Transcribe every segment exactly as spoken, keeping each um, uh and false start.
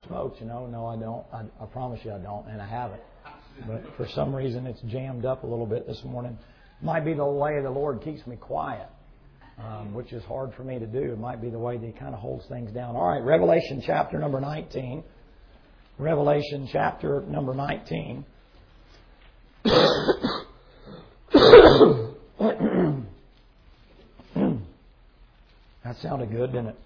smokes, you know. No, I don't. I, I promise you I don't, and I haven't. But for some reason it's jammed up a little bit this morning. Might be the way the Lord keeps me quiet, um, which is hard for me to do. It might be the way that He kind of holds things down. All right, Revelation chapter number nineteen. Revelation chapter number nineteen. That sounded good, didn't it?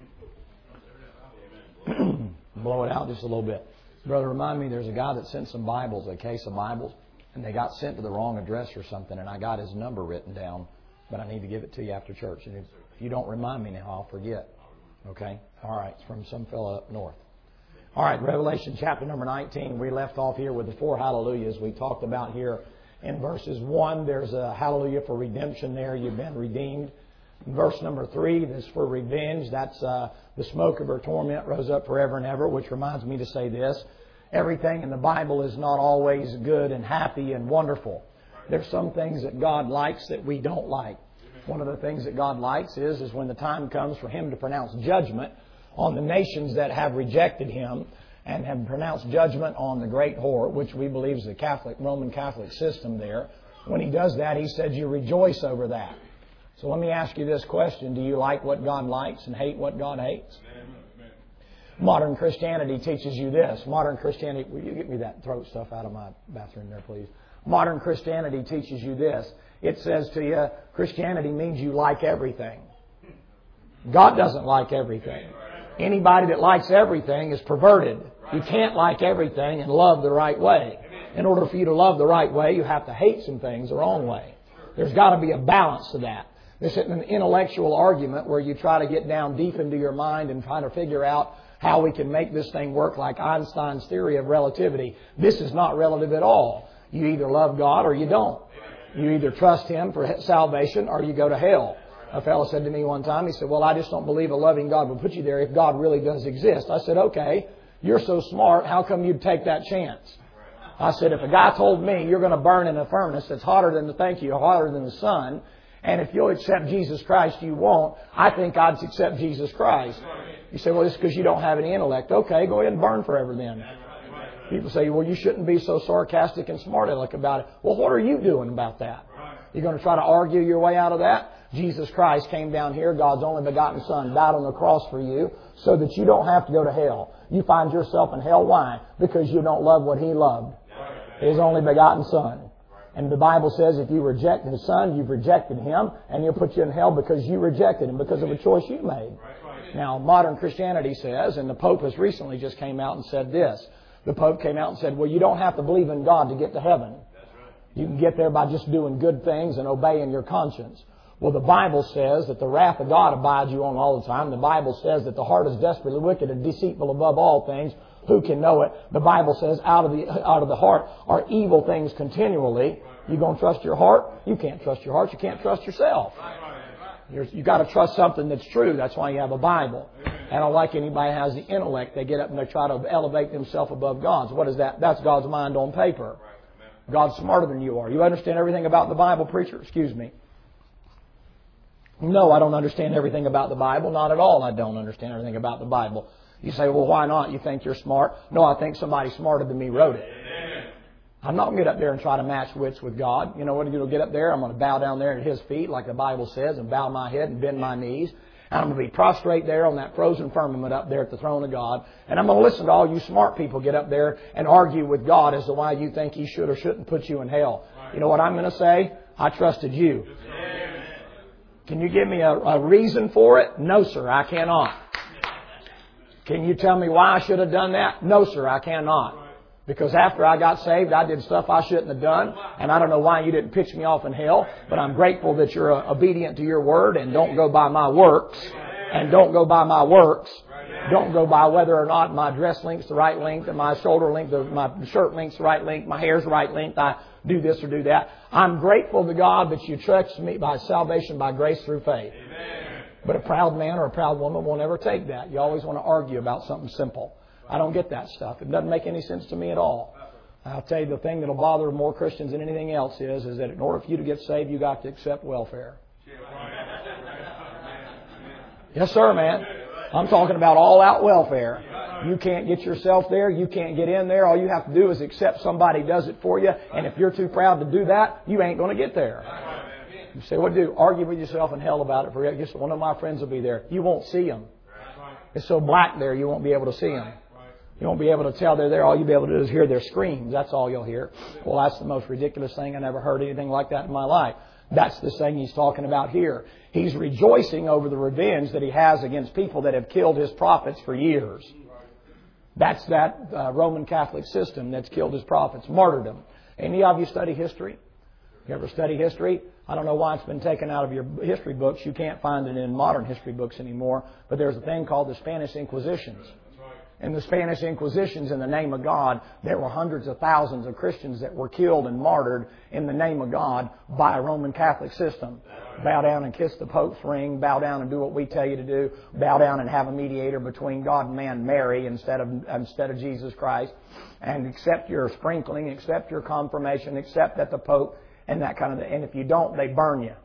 Blow it out just a little bit. Brother, remind me, there's a guy that sent some Bibles, a case of Bibles, and they got sent to the wrong address or something, and I got his number written down, but I need to give it to you after church. And if you don't remind me now, I'll forget. Okay? All right. It's from some fellow up north. All right. Revelation chapter number nineteen. We left off here with the four hallelujahs we talked about here in verses one. There's a hallelujah for redemption there. You've been redeemed. In verse number three, this for revenge. That's uh, the smoke of her torment rose up forever and ever, which reminds me to say this. Everything in the Bible is not always good and happy and wonderful. There's some things that God likes that we don't like. One of the things that God likes is, is when the time comes for Him to pronounce judgment on the nations that have rejected Him and have pronounced judgment on the great whore, which we believe is the Catholic, Roman Catholic system there. When He does that, He says you rejoice over that. So let me ask you this question. Do you like what God likes and hate what God hates? Modern Christianity teaches you this. Modern Christianity... Will you get me that throat stuff out of my bathroom there, please? Modern Christianity teaches you this. It says to you, Christianity means you like everything. God doesn't like everything. Anybody that likes everything is perverted. You can't like everything and love the right way. In order for you to love the right way, you have to hate some things the wrong way. There's got to be a balance to that. This isn't an intellectual argument where you try to get down deep into your mind and try to figure out how we can make this thing work like Einstein's theory of relativity. This is not relative at all. You either love God or you don't. You either trust Him for salvation or you go to hell. A fellow said to me one time, he said, well, I just don't believe a loving God will put you there if God really does exist. I said, okay, you're so smart, how come you'd take that chance? I said, if a guy told me you're going to burn in a furnace that's hotter than the, thank you, hotter than the sun, and if you'll accept Jesus Christ, you won't, I think I'd accept Jesus Christ. You say, well, it's because you don't have any intellect. Okay, go ahead and burn forever then. People say, well, you shouldn't be so sarcastic and smart aleck about it. Well, what are you doing about that? You're going to try to argue your way out of that? Jesus Christ came down here, God's only begotten Son, died on the cross for you so that you don't have to go to hell. You find yourself in hell. Why? Because you don't love what He loved. His only begotten Son. And the Bible says if you reject His Son, you've rejected Him, and He'll put you in hell because you rejected Him, because of a choice you made. Now, modern Christianity says, and the Pope has recently just came out and said this. The Pope came out and said, well, you don't have to believe in God to get to heaven. You can get there by just doing good things and obeying your conscience. Well, the Bible says that the wrath of God abides you on all the time. The Bible says that the heart is desperately wicked and deceitful above all things. Who can know it? The Bible says out of the out of the heart are evil things continually. You going to trust your heart? You can't trust your heart. You can't trust yourself. You're, you got to trust something that's true. That's why you have a Bible. I don't like anybody who has the intellect. They get up and they try to elevate themselves above God's. What is that? That's God's mind on paper. God's smarter than you are. You understand everything about the Bible, preacher? Excuse me. No, I don't understand everything about the Bible. Not at all. I don't understand everything about the Bible. You say, well, why not? You think you're smart? No, I think somebody smarter than me wrote it. I'm not going to get up there and try to match wits with God. You know what? I'm going to get up there. I'm going to bow down there at His feet like the Bible says and bow my head and bend my knees. And I'm going to be prostrate there on that frozen firmament up there at the throne of God. And I'm going to listen to all you smart people get up there and argue with God as to why you think He should or shouldn't put you in hell. You know what I'm going to say? I trusted you. Can you give me a, a reason for it? No, sir, I cannot. Can you tell me why I should have done that? No, sir, I cannot. Because after I got saved, I did stuff I shouldn't have done. And I don't know why you didn't pitch me off in hell. But I'm grateful that you're uh, obedient to your word and don't go by my works. And don't go by my works. Don't go by whether or not my dress length's the right length and my shoulder length, or my shirt length's the right length, my hair's the right length. I do this or do that. I'm grateful to God that you trust me by salvation by grace through faith. But a proud man or a proud woman will never take that. You always want to argue about something simple. I don't get that stuff. It doesn't make any sense to me at all. I'll tell you the thing that will bother more Christians than anything else is, is that in order for you to get saved, you got to accept welfare. Yes, sir, man. I'm talking about all-out welfare. You can't get yourself there. You can't get in there. All you have to do is accept somebody does it for you. And if you're too proud to do that, you ain't going to get there. You say, what do you do? Argue with yourself in hell about it. For guess one of my friends will be there. You won't see them. It's so black there, you won't be able to see them. You won't be able to tell they're there. All you'll be able to do is hear their screams. That's all you'll hear. Well, that's the most ridiculous thing. I never heard anything like that in my life. That's the thing he's talking about here. He's rejoicing over the revenge that he has against people that have killed his prophets for years. That's that uh, Roman Catholic system that's killed his prophets, martyrdom. Any of you study history? You ever study history? I don't know why it's been taken out of your history books. You can't find it in modern history books anymore. But there's a thing called the Spanish Inquisitions. In the Spanish Inquisitions, in the name of God, there were hundreds of thousands of Christians that were killed and martyred in the name of God by a Roman Catholic system. Bow down and kiss the Pope's ring. Bow down and do what we tell you to do. Bow down and have a mediator between God and man, Mary, instead of instead of Jesus Christ. And accept your sprinkling, accept your confirmation, accept that the Pope and that kind of thing. And if you don't, they burn you.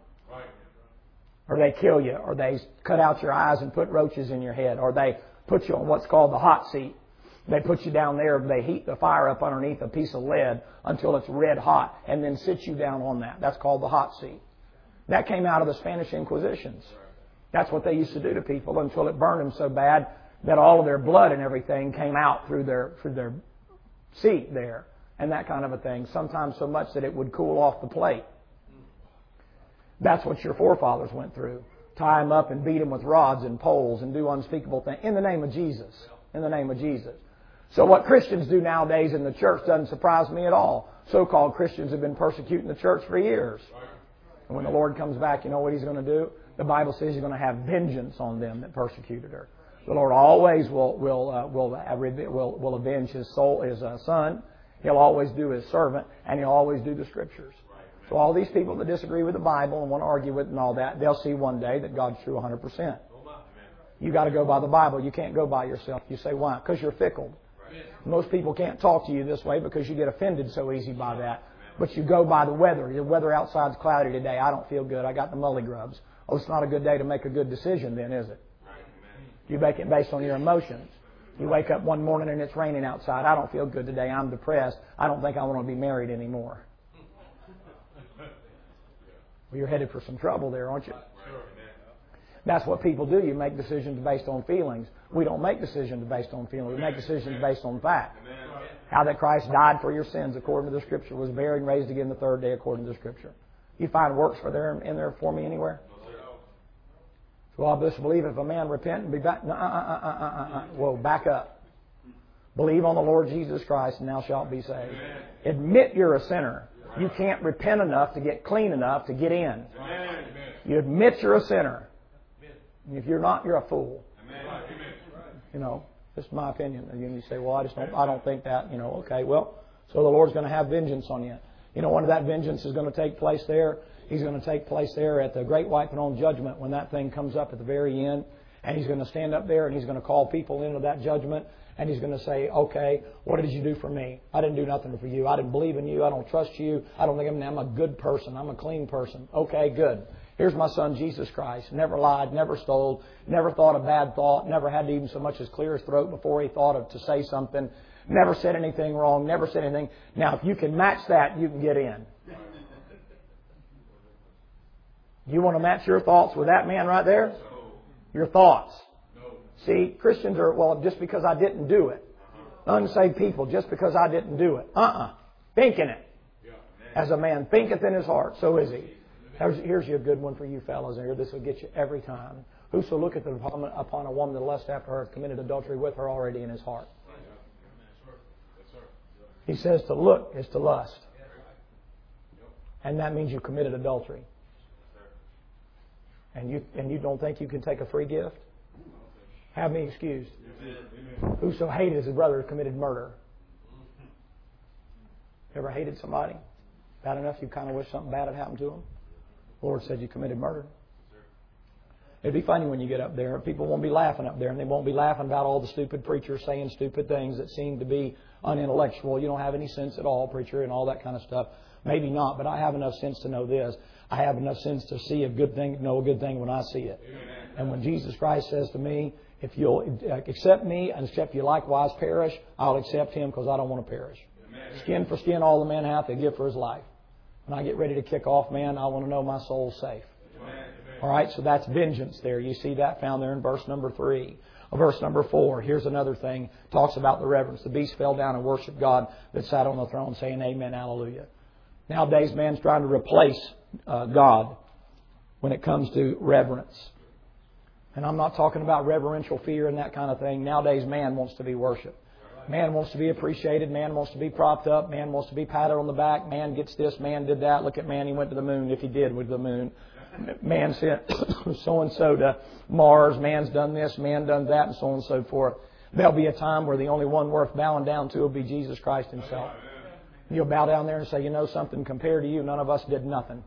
Or they kill you. Or they cut out your eyes and put roaches in your head. Or they put you on what's called the hot seat. They put you down there, they heat the fire up underneath a piece of lead until it's red hot and then sit you down on that. That's called the hot seat. That came out of the Spanish Inquisitions. That's what they used to do to people until it burned them so bad that all of their blood and everything came out through their through their seat there and that kind of a thing. Sometimes so much that it would cool off the plate. That's what your forefathers went through. Tie them up and beat them with rods and poles and do unspeakable things in the name of Jesus. In the name of Jesus. So what Christians do nowadays in the church doesn't surprise me at all. So-called Christians have been persecuting the church for years. And when the Lord comes back, you know what He's going to do? The Bible says He's going to have vengeance on them that persecuted her. The Lord always will will uh, will, uh, will will avenge His soul, His uh, Son. He'll always do His servant, and He'll always do the Scriptures. So all these people that disagree with the Bible and want to argue with it and all that, they'll see one day that God's true one hundred percent. You got to go by the Bible. You can't go by yourself. You say, why? Because you're fickle. Most people can't talk to you this way because you get offended so easy by that. But you go by the weather. The weather outside's cloudy today. I don't feel good. I got the mully grubs. Oh, it's not a good day to make a good decision then, is it? You make it based on your emotions. You wake up one morning and it's raining outside. I don't feel good today. I'm depressed. I don't think I want to be married anymore. Well, you're headed for some trouble there, aren't you? That's what people do. You make decisions based on feelings. We don't make decisions based on feelings. We make decisions based on fact. How that Christ died for your sins according to the Scripture, was buried and raised again the third day according to the Scripture. You find works for there in there for me anywhere? So I just believe if a man repent and be back. Uh, uh, uh, uh, uh, uh. Whoa, back up. Believe on the Lord Jesus Christ and thou shalt be saved. Admit you're a sinner. You can't repent enough to get clean enough to get in. You admit you're a sinner. If you're not, you're a fool. You know, just my opinion. And you say, well, I just don't, I don't think that. You know, okay, well, so the Lord's going to have vengeance on you. You know, when that vengeance is going to take place there, He's going to take place there at the great white throne judgment when that thing comes up at the very end. And He's going to stand up there and He's going to call people into that judgment. And He's going to say, okay, what did you do for me? I didn't do nothing for you. I didn't believe in you. I don't trust you. I don't think I'm, I'm a good person. I'm a clean person. Okay, good. Here's my son, Jesus Christ. Never lied, never stole, never thought a bad thought, never had to even so much as clear his throat before he thought of to say something, never said anything wrong, never said anything. Now, if you can match that, you can get in. You want to match your thoughts with that man right there? Your thoughts. See, Christians are, well, just because I didn't do it. Unsaved people, just because I didn't do it. Uh-uh. Thinking it. As a man thinketh in his heart, so is he. Here's, here's a good one for you fellas here. This will get you every time. Whoso looketh upon, upon a woman that lust after her hath committed adultery with her already in his heart. He says to look is to lust. And that means you committed adultery. And you and you don't think you can take a free gift? Have me excused. Whoso hated his brother has committed murder. Ever hated somebody? Bad enough you kind of wish something bad had happened to them? The Lord said you committed murder. It'd be funny when you get up there. People won't be laughing up there, and they won't be laughing about all the stupid preachers saying stupid things that seem to be unintellectual. You don't have any sense at all, preacher, and all that kind of stuff. Maybe not, but I have enough sense to know this. I have enough sense to see a good thing, know a good thing when I see it. Amen. And when Jesus Christ says to me, If you'll accept me and accept you likewise perish, I'll accept him because I don't want to perish. Amen. Skin for skin, all the man hath to give for his life. When I get ready to kick off, man, I want to know my soul's safe. Amen. All right, so that's vengeance there. You see that found there in verse number three. Verse number four, here's another thing. Talks about the reverence. The beast fell down and worshiped God that sat on the throne saying amen, hallelujah. Nowadays, man's trying to replace uh, God when it comes to reverence. And I'm not talking about reverential fear and that kind of thing. Nowadays, man wants to be worshipped. Man wants to be appreciated. Man wants to be propped up. Man wants to be patted on the back. Man gets this. Man did that. Look at man. He went to the moon. If he did, with the moon. Man sent so-and-so to Mars. Man's done this. Man done that, and so on and so forth. There'll be a time where the only one worth bowing down to will be Jesus Christ himself. You'll bow down there and say, you know something, compared to you, none of us did nothing.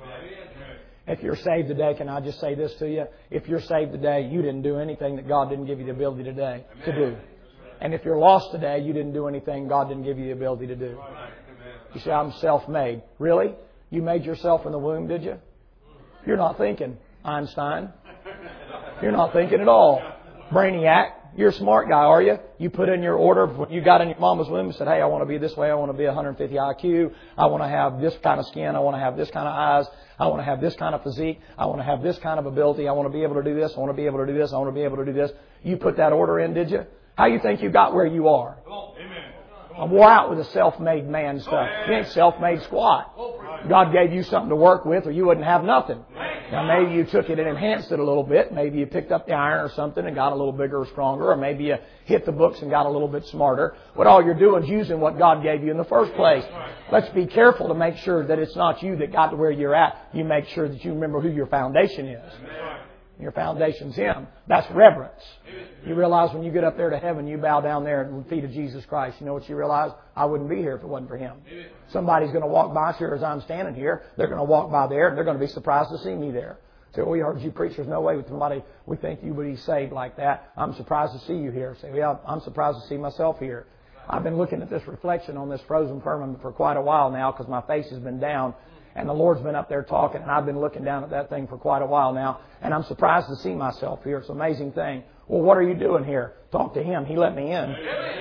If you're saved today, can I just say this to you? If you're saved today, you didn't do anything that God didn't give you the ability today to do. And if you're lost today, you didn't do anything God didn't give you the ability to do. You say, I'm self-made. Really? You made yourself in the womb, did you? You're not thinking, Einstein. You're not thinking at all. Brainiac. You're a smart guy, are you? You put in your order when you got in your mama's womb and said, hey, I want to be this way. I want to be one hundred fifty I Q. I want to have this kind of skin. I want to have this kind of eyes. I want to have this kind of physique. I want to have this kind of ability. I want to be able to do this. I want to be able to do this. I want to be able to do this. You put that order in, did you? How you think you got where you are? I'm wore out with the self-made man stuff. You ain't self-made squat. God gave you something to work with or you wouldn't have nothing. Now maybe you took it and enhanced it a little bit. Maybe you picked up the iron or something and got a little bigger or stronger. Or maybe you hit the books and got a little bit smarter. But all you're doing is using what God gave you in the first place. Let's be careful to make sure that it's not you that got to where you're at. You make sure that you remember who your foundation is. Your foundation's Him. That's reverence. You realize when you get up there to heaven, you bow down there at the feet of Jesus Christ. You know what you realize? I wouldn't be here if it wasn't for Him. Somebody's going to walk by here as I'm standing here. They're going to walk by there and they're going to be surprised to see me there. Say, well, we heard you preach. There's no way with somebody we think you would be saved like that. I'm surprised to see you here. Say, yeah, I'm surprised to see myself here. I've been looking at this reflection on this frozen firmament for quite a while now because my face has been down. And the Lord's been up there talking, and I've been looking down at that thing for quite a while now, and I'm surprised to see myself here. It's an amazing thing. Well, what are you doing here? Talk to Him. He let me in.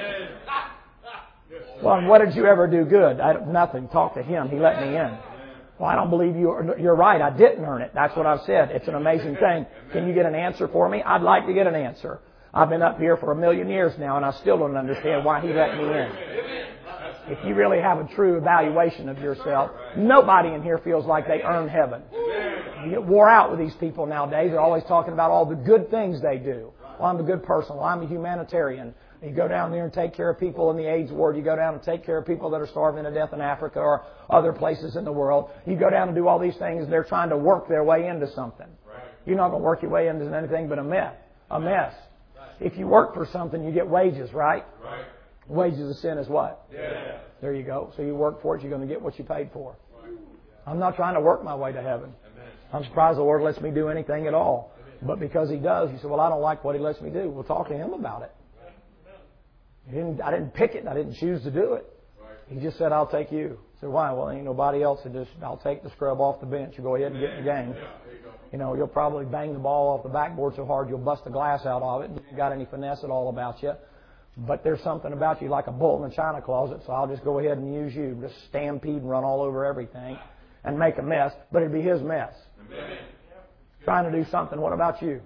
Well, and what did you ever do good? I, nothing. Talk to Him. He let me in. Well, I don't believe you. You're right. I didn't earn it. That's what I've said. It's an amazing thing. Can you get an answer for me? I'd like to get an answer. I've been up here for a million years now, and I still don't understand why He let me in. If you really have a true evaluation of yourself, nobody in here feels like they earn heaven. You get wore out with these people nowadays. They're always talking about all the good things they do. Well, I'm a good person. Well, I'm a humanitarian. You go down there and take care of people in the AIDS ward. You go down and take care of people that are starving to death in Africa or other places in the world. You go down and do all these things. They're trying to work their way into something. You're not going to work your way into anything but a mess. A mess. If you work for something, you get wages, right? Right. Wages of sin is what? Yeah. There you go. So you work for it, you're going to get what you paid for. Right. I'm not trying to work my way to heaven. Amen. I'm surprised the Lord lets me do anything at all. Amen. But because He does, you say, well, I don't like what He lets me do. We'll talk to Him about it. He didn't, I didn't pick it. I didn't choose to do it. Right. He just said, I'll take you. I said, why? Well, ain't nobody else. Said, just, I'll take the scrub off the bench. You go ahead and get in the game. Yeah, you, you know, you'll probably bang the ball off the backboard so hard you'll bust the glass out of it. You haven't got any finesse at all about you. But there's something about you like a bull in a china closet, so I'll just go ahead and use you. Just stampede and run all over everything and make a mess, but it'd be His mess. Amen. Trying to do something. What about you?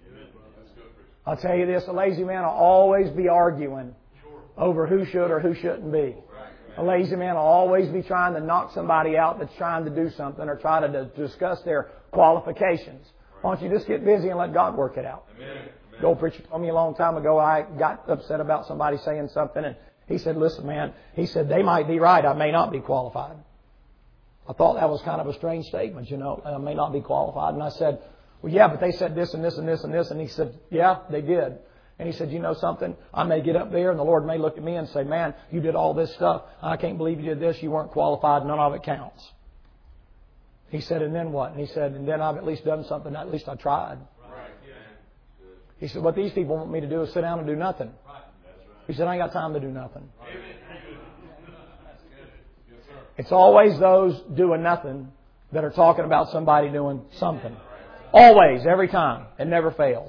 I'll tell you this, a lazy man will always be arguing over who should or who shouldn't be. A lazy man will always be trying to knock somebody out that's trying to do something or try to discuss their qualifications. Why don't you just get busy and let God work it out? Amen. The old preacher told me a long time ago, I got upset about somebody saying something, and he said, listen, man, he said, they might be right. I may not be qualified. I thought that was kind of a strange statement, you know, I may not be qualified. And I said, well, yeah, but they said this and this and this and this. And he said, yeah, they did. And he said, you know something? I may get up there and the Lord may look at me and say, man, you did all this stuff. I can't believe you did this. You weren't qualified. None of it counts. He said, and then what? And he said, and then I've at least done something. At least I tried. He said, what these people want me to do is sit down and do nothing. He said, I ain't got time to do nothing. It's always those doing nothing that are talking about somebody doing something. Always, every time. It never fails.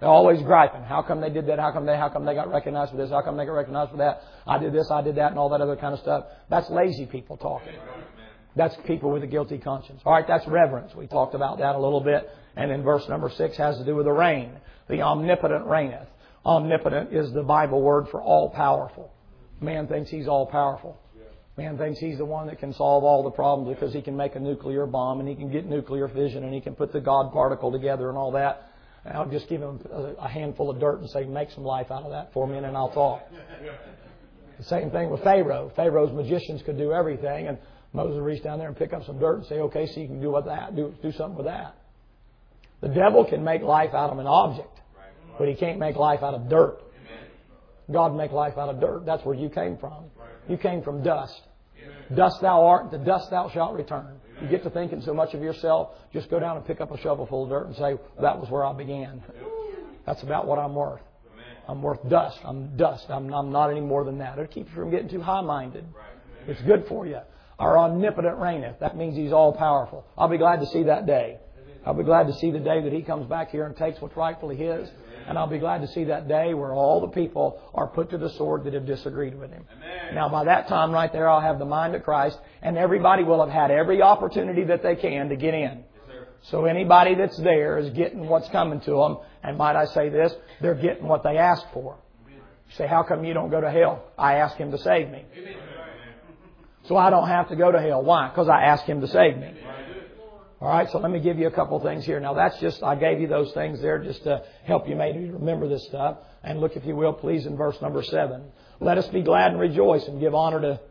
They're always griping. How come they did that? How come they, how come they got recognized for this? How come they got recognized for that? I did this, I did that, and all that other kind of stuff. That's lazy people talking. That's people with a guilty conscience. All right, that's reverence. We talked about that a little bit. And then verse number six has to do with the reign. The omnipotent reigneth. Omnipotent is the Bible word for all-powerful. Man thinks he's all-powerful. Man thinks he's the one that can solve all the problems because he can make a nuclear bomb and he can get nuclear fission and he can put the God particle together and all that. And I'll just give him a handful of dirt and say, make some life out of that for me and then I'll talk. The same thing with Pharaoh. Pharaoh's magicians could do everything, and Moses would reach down there and pick up some dirt and say, okay, so you can do what that, do, do something with that. The devil can make life out of an object, but he can't make life out of dirt. God make life out of dirt. That's where you came from. You came from dust. Dust thou art, to dust thou shalt return. You get to thinking so much of yourself, just go down and pick up a shovel full of dirt and say, that was where I began. That's about what I'm worth. I'm worth dust. I'm dust. I'm, I'm not any more than that. It keeps you from getting too high-minded. It's good for you. Our omnipotent reigneth. That means He's all-powerful. I'll be glad to see that day. I'll be glad to see the day that He comes back here and takes what's rightfully His. And I'll be glad to see that day where all the people are put to the sword that have disagreed with Him. Amen. Now, by that time right there, I'll have the mind of Christ, and everybody will have had every opportunity that they can to get in. Yes, so anybody that's there is getting what's coming to them. And might I say this? They're getting what they asked for. You say, how come you don't go to hell? I asked Him to save me. Amen. So I don't have to go to hell. Why? Because I asked Him to save me. All right, so let me give you a couple of things here. Now, that's just, I gave you those things there just to help you maybe remember this stuff. And look, if you will, please, in verse number seven. Let us be glad and rejoice and give honor to...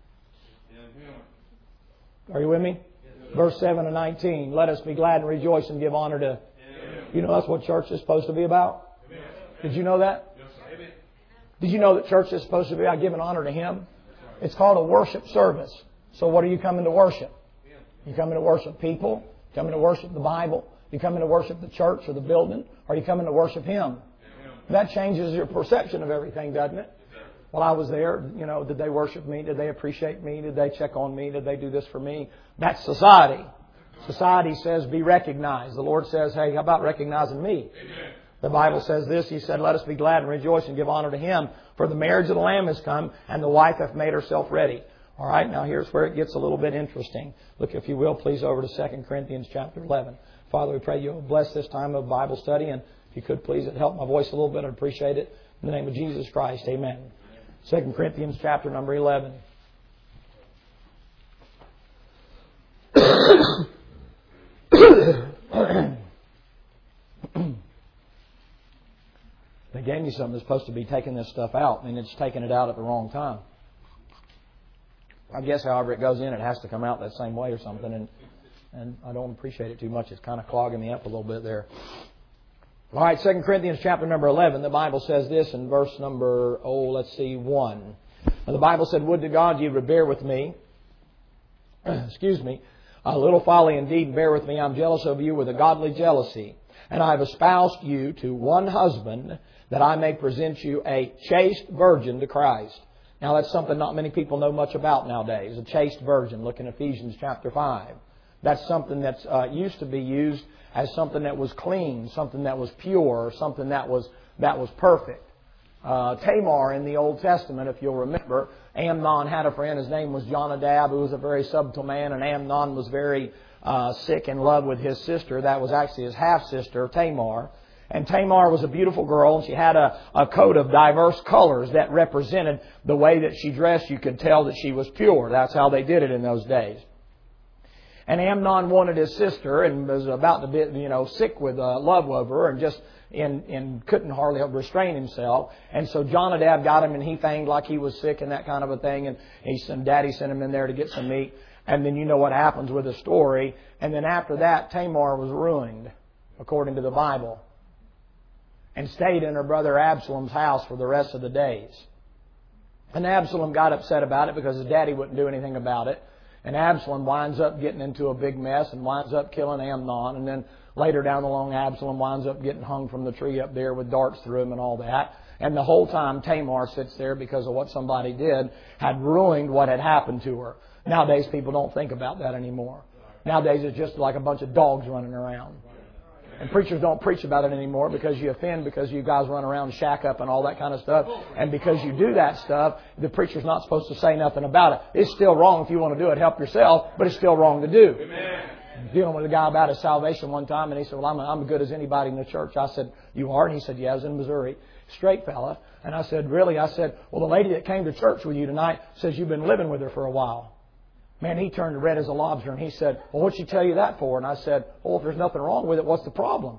Are you with me? Verse seven and nineteen. Let us be glad and rejoice and give honor to... You know that's what church is supposed to be about? Did you know that? Did you know that church is supposed to be about giving honor to Him? It's called a worship service. So what are you coming to worship? You coming to worship people? You coming to worship the Bible? You coming to worship the church or the building? Or are you coming to worship Him? That changes your perception of everything, doesn't it? Well, I was there. You know, did they worship me? Did they appreciate me? Did they check on me? Did they do this for me? That's society. Society says be recognized. The Lord says, hey, how about recognizing me? The Bible says this. He said, let us be glad and rejoice and give honor to Him. For the marriage of the Lamb is come, and the wife hath made herself ready. All right, now here's where it gets a little bit interesting. Look, if you will, please, over to Second Corinthians chapter eleven. Father, we pray you'll bless this time of Bible study. And if you could, please, it help my voice a little bit. I'd appreciate it. In the name of Jesus Christ, amen. Second Corinthians chapter number eleven. They gave me something that's supposed to be taking this stuff out, and it's taking it out at the wrong time. I guess however it goes in, it has to come out that same way or something. And and I don't appreciate it too much. It's kind of clogging me up a little bit there. All right, Second Corinthians chapter number eleven. The Bible says this in verse number, oh, let's see, one. Now, the Bible said, would to God you would bear with me. Excuse me. A little folly indeed, bear with me. I'm jealous of you with a godly jealousy. And I have espoused you to one husband, that I may present you a chaste virgin to Christ. Now, that's something not many people know much about nowadays. A chaste virgin. Look in Ephesians chapter five. That's something that uh, used to be used as something that was clean, something that was pure, something that was that was perfect. Uh, Tamar in the Old Testament, if you'll remember, Amnon had a friend. His name was Jonadab, who was a very subtle man, and Amnon was very uh, sick in love with his sister. That was actually his half-sister, Tamar. And Tamar was a beautiful girl, and she had a, a coat of diverse colors that represented the way that she dressed. You could tell that she was pure. That's how they did it in those days. And Amnon wanted his sister and was about to be, you know, sick with uh, love over her and just in, in couldn't hardly restrain himself. And so Jonadab got him, and he feigned like he was sick and that kind of a thing. And he sent, Daddy sent him in there to get some meat. And then you know what happens with the story. And then after that, Tamar was ruined, according to the Bible, and stayed in her brother Absalom's house for the rest of the days. And Absalom got upset about it because his daddy wouldn't do anything about it. And Absalom winds up getting into a big mess and winds up killing Amnon. And then later down the line, Absalom winds up getting hung from the tree up there with darts through him and all that. And the whole time Tamar sits there because of what somebody did had ruined what had happened to her. Nowadays people don't think about that anymore. Nowadays it's just like a bunch of dogs running around. And preachers don't preach about it anymore because you offend, because you guys run around and shack up and all that kind of stuff. And because you do that stuff, the preacher's not supposed to say nothing about it. It's still wrong if you want to do it. Help yourself, but it's still wrong to do. Amen. Dealing with a guy about his salvation one time, and he said, well, I'm, I'm as good as anybody in the church. I said, you are? And he said, yeah, I was in Missouri. Straight fella. And I said, really? I said, well, the lady that came to church with you tonight says you've been living with her for a while. Man, he turned red as a lobster, and he said, well, what'd she tell you that for? And I said, well, if there's nothing wrong with it, what's the problem?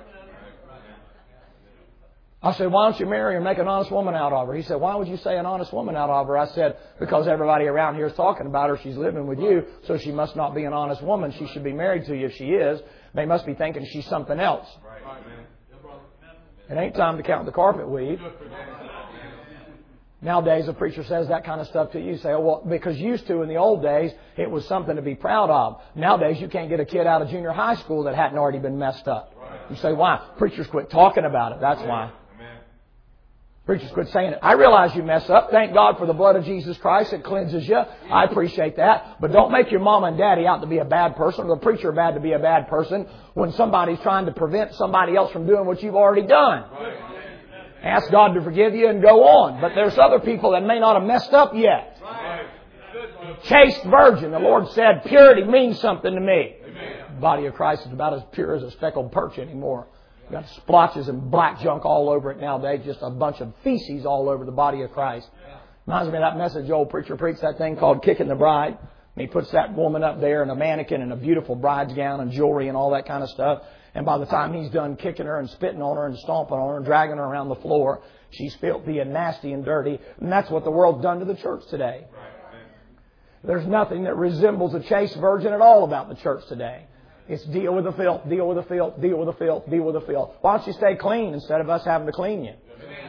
I said, why don't you marry her and make an honest woman out of her? He said, why would you say an honest woman out of her? I said, because everybody around here is talking about her. She's living with you, so she must not be an honest woman. She should be married to you if she is. They must be thinking she's something else. It ain't time to count the carpet weed. Nowadays, a preacher says that kind of stuff to you. You say, oh, well, because used to in the old days, it was something to be proud of. Nowadays, you can't get a kid out of junior high school that hadn't already been messed up. You say, why? Preachers quit talking about it. That's why. Preachers quit saying it. I realize you mess up. Thank God for the blood of Jesus Christ. It cleanses you. I appreciate that. But don't make your mom and daddy out to be a bad person, or the preacher bad to be a bad person when somebody's trying to prevent somebody else from doing what you've already done. Ask God to forgive you and go on. But there's other people that may not have messed up yet. Chaste virgin. The Lord said purity means something to me. The body of Christ is about as pure as a speckled perch anymore. You've got splotches and black junk all over it nowadays. Just a bunch of feces all over the body of Christ. Reminds me of that message old preacher preached, that thing called Kicking the Bride. And he puts that woman up there in a mannequin and a beautiful bride's gown and jewelry and all that kind of stuff. And by the time he's done kicking her and spitting on her and stomping on her and dragging her around the floor, she's filthy and nasty and dirty. And that's what the world's done to the church today. There's nothing that resembles a chaste virgin at all about the church today. It's deal with the filth, deal with the filth, deal with the filth, deal with the filth. Why don't you stay clean instead of us having to clean you?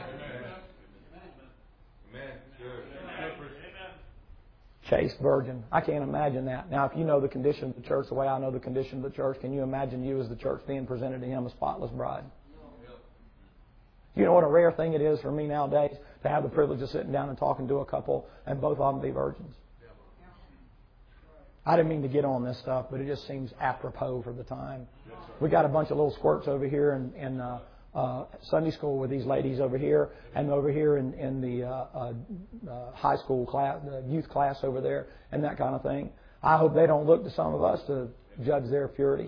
Chaste virgin. I can't imagine that. Now, if you know the condition of the church the way I know the condition of the church, can you imagine you as the church being presented to Him a spotless bride? You know what a rare thing it is for me nowadays to have the privilege of sitting down and talking to a couple and both of them be virgins. I didn't mean to get on this stuff, but it just seems apropos for the time. We got a bunch of little squirts over here in, in uh, uh, Sunday school with these ladies over here, and over here in, in the uh, uh, uh, high school class, the youth class over there, and that kind of thing. I hope they don't look to some of us to judge their purity.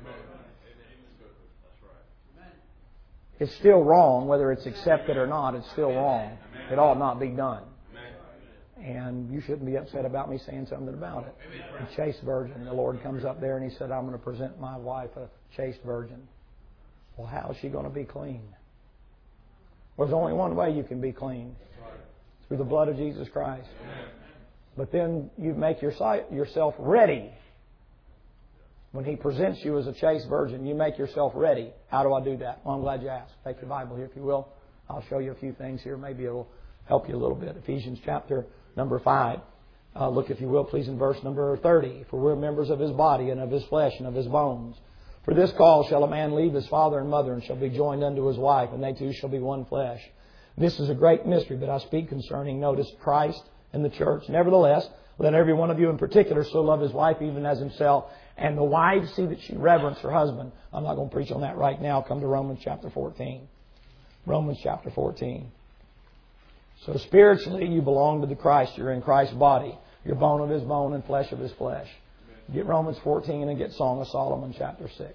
It's still wrong, whether it's accepted or not. It's still wrong. It ought not be done. And you shouldn't be upset about me saying something about it. A chaste virgin. The Lord comes up there and He said, I'm going to present my wife a chaste virgin. Well, how is she going to be clean? Well, there's only one way you can be clean. Through the blood of Jesus Christ. But then you make your sight, yourself ready. When He presents you as a chaste virgin, you make yourself ready. How do I do that? Well, I'm glad you asked. Take your Bible here if you will. I'll show you a few things here. Maybe it will help you a little bit. Ephesians chapter number five. Uh, look, if you will, please, in verse number thirty. For we're members of His body and of His flesh and of His bones. For this cause shall a man leave his father and mother and shall be joined unto his wife, and they two shall be one flesh. This is a great mystery, but I speak concerning, notice, Christ and the church. Nevertheless, let every one of you in particular so love his wife even as himself. And the wife, see that she reverence her husband. I'm not going to preach on that right now. Come to Romans chapter fourteen. Romans chapter fourteen. So spiritually, you belong to the Christ. You're in Christ's body. You're bone of His bone and flesh of His flesh. Get Romans fourteen and get Song of Solomon chapter six.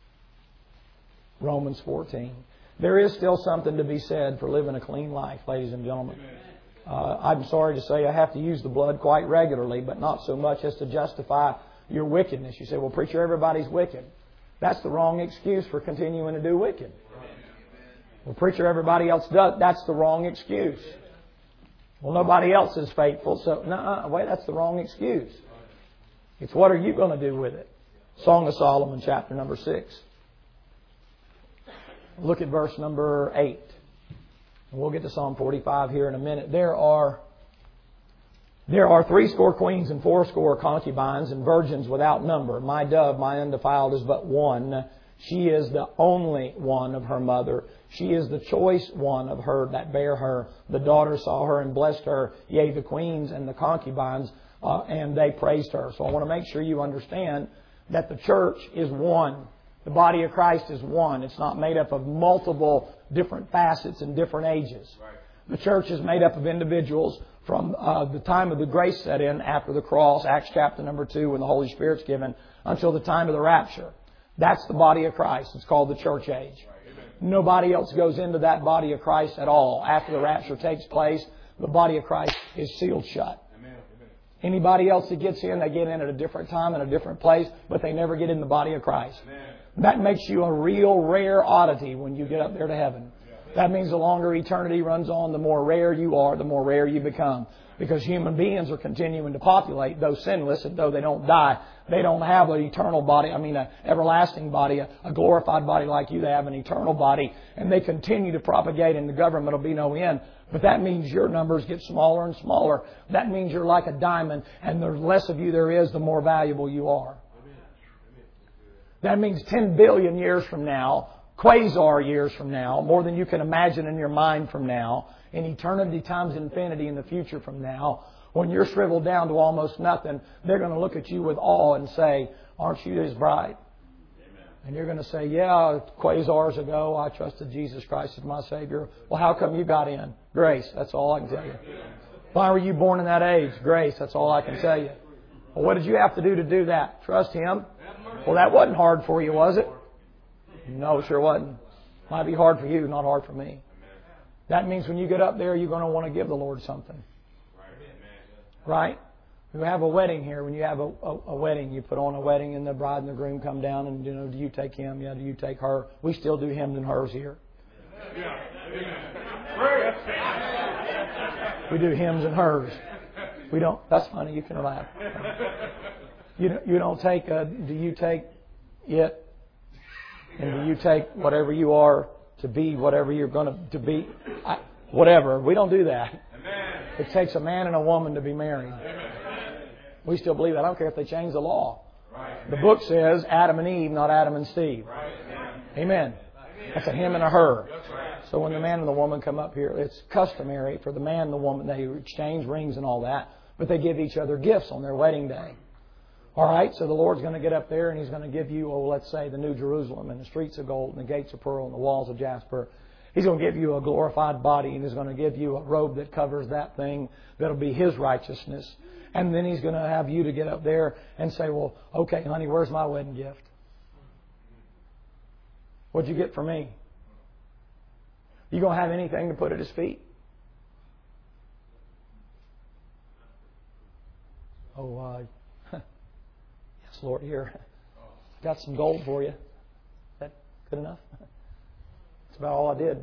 Romans fourteen. There is still something to be said for living a clean life, ladies and gentlemen. Uh, I'm sorry to say I have to use the blood quite regularly, but not so much as to justify your wickedness. You say, well, preacher, everybody's wicked. That's the wrong excuse for continuing to do wicked. Well, preacher, everybody else does. That's the wrong excuse. Well, nobody else is faithful, so no, wait, that's the wrong excuse. It's what are you going to do with it? Song of Solomon, chapter number six. Look at verse number eight. And we'll get to Psalm forty-five here in a minute. There are there are threescore queens and fourscore concubines and virgins without number. My dove, my undefiled, is but one. She is the only one of her mother. She is the choice one of her that bare her. The daughters saw her and blessed her. Yea, the queens and the concubines, uh, and they praised her. So I want to make sure you understand that the church is one. The body of Christ is one. It's not made up of multiple different facets and different ages. The church is made up of individuals from uh, the time of the grace set in after the cross, Acts chapter number two, when the Holy Spirit's given, until the time of the rapture. That's the body of Christ. It's called the church age. Nobody else goes into that body of Christ at all. After the rapture takes place, the body of Christ is sealed shut. Anybody else that gets in, they get in at a different time and a different place, but they never get in the body of Christ. That makes you a real rare oddity when you get up there to heaven. That means the longer eternity runs on, the more rare you are, the more rare you become. Because human beings are continuing to populate, though sinless, and though they don't die, they don't have an eternal body, I mean an everlasting body, a, a glorified body like you. They have an eternal body, and they continue to propagate, and the government will be no end. But that means your numbers get smaller and smaller. That means you're like a diamond, and the less of you there is, the more valuable you are. That means ten billion years from now, quasar years from now, more than you can imagine in your mind from now, in eternity times infinity in the future from now, when you're shriveled down to almost nothing, they're going to look at you with awe and say, aren't you his bride? Amen. And you're going to say, yeah, quasars ago, I trusted Jesus Christ as my Savior. Well, how come you got in? Grace. That's all I can tell you. Why were you born in that age? Grace. That's all I can tell you. Well, what did you have to do to do that? Trust Him? Well, that wasn't hard for you, was it? No, it sure wasn't. Might be hard for you, not hard for me. That means when you get up there, you're going to want to give the Lord something. Right? We have a wedding here. When you have a, a, a wedding, you put on a wedding and the bride and the groom come down and, you know, do you take him? Yeah, do you take her? We still do him and hers here. We do hymns and hers. We don't. That's funny. You can laugh. You you don't take. A, do you take it? And do you take whatever you are to be whatever you're going to to be? I, whatever. We don't do that. It takes a man and a woman to be married. We still believe that. I don't care if they change the law. The book says Adam and Eve, not Adam and Steve. Amen. That's a him and a her. So when the man and the woman come up here, it's customary for the man and the woman, they exchange rings and all that, but they give each other gifts on their wedding day. All right, so the Lord's going to get up there and He's going to give you, oh, let's say, the New Jerusalem and the streets of gold and the gates of pearl and the walls of jasper. He's going to give you a glorified body, and He's going to give you a robe that covers that thing that'll be His righteousness. And then He's going to have you to get up there and say, well, okay, honey, where's my wedding gift? What'd you get for me? You going to have anything to put at His feet? Oh, uh, yes, Lord, here. Got some gold for you. Is that good enough? That's about all I did.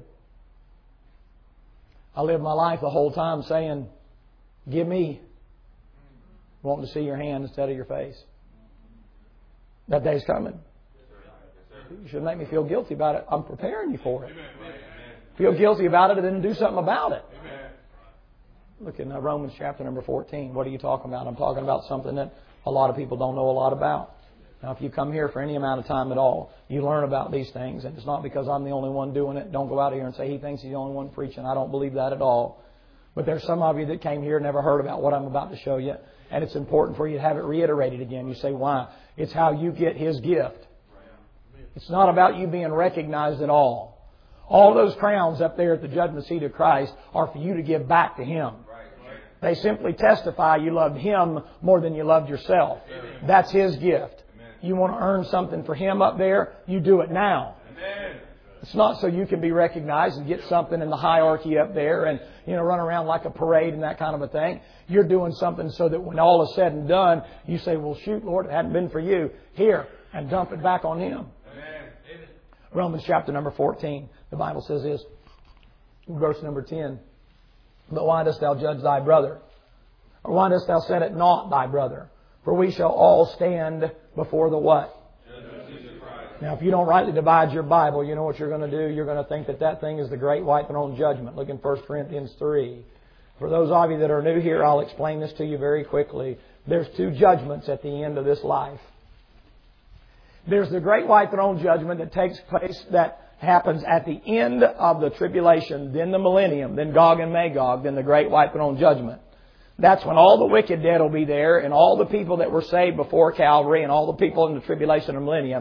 I lived my life the whole time saying, give me, wanting to see your hand instead of your face. That day's coming. You should make me feel guilty about it. I'm preparing you for it. Feel guilty about it and then do something about it. Look in Romans chapter number fourteen. What are you talking about? I'm talking about something that a lot of people don't know a lot about. Now, if you come here for any amount of time at all, you learn about these things. And it's not because I'm the only one doing it. Don't go out here and say he thinks he's the only one preaching. I don't believe that at all. But there's some of you that came here and never heard about what I'm about to show you. And it's important for you to have it reiterated again. You say, why? It's how you get His gift. It's not about you being recognized at all. All those crowns up there at the judgment seat of Christ are for you to give back to Him. They simply testify you loved Him more than you loved yourself. That's His gift. You want to earn something for Him up there, you do it now. It's not so you can be recognized and get something in the hierarchy up there and, you know, run around like a parade and that kind of a thing. You're doing something so that when all is said and done, you say, well, shoot, Lord, it hadn't been for you. Here, and dump it back on Him. Romans chapter number fourteen, the Bible says this, verse number ten. But why dost thou judge thy brother? Or why dost thou set at naught thy brother? For we shall all stand before the what? Now, if you don't rightly divide your Bible, you know what you're going to do? You're going to think that that thing is the great white throne judgment. Look in First Corinthians three. For those of you that are new here, I'll explain this to you very quickly. There's two judgments at the end of this life. There's the great white throne judgment that takes place, that happens at the end of the tribulation, then the millennium, then Gog and Magog, then the great white throne judgment. That's when all the wicked dead will be there, and all the people that were saved before Calvary, and all the people in the tribulation and millennium,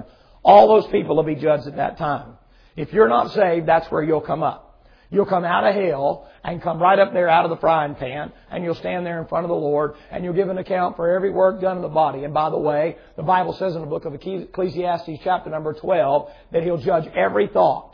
All those people will be judged at that time. If you're not saved, that's where you'll come up. You'll come out of hell and come right up there out of the frying pan, and you'll stand there in front of the Lord, and you'll give an account for every work done in the body. And by the way, the Bible says in the book of Ecclesiastes chapter number twelve that He'll judge every thought.